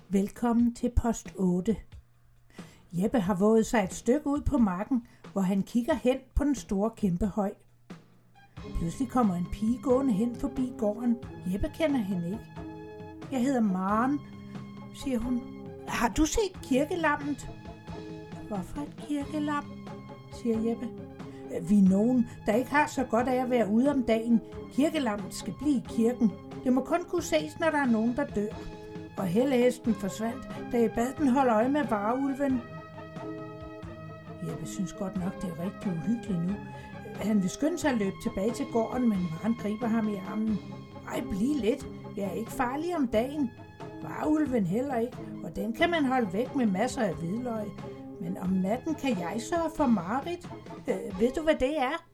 Velkommen til post 8. Jeppe har våget sig et stykke ud på marken, hvor han kigger hen på den store kæmpehøj. Pludselig kommer en pige gående hen forbi gården. Jeppe kender hende ikke. Jeg hedder Maren, siger hun. Har du set kirkelammet? Hvorfor et kirkelam? Siger Jeppe. Vi er nogen, der ikke har så godt af at være ude om dagen. Kirkelammet skal blive i kirken. Det må kun kunne ses, når der er nogen, der dør. Og hellehesten forsvandt, da jeg bad den holde øje med varulven. Jeppe synes godt nok, det er rigtig uhyggeligt nu. Han vil skynde sig at løbe tilbage til gården, men Maren griber ham i armen. Ej, bliv lidt. Jeg er ikke farlig om dagen. Varulven heller ikke, og den kan man holde væk med masser af hvidløg. Men om natten kan jeg sørge for mareridt. Ved du, hvad det er?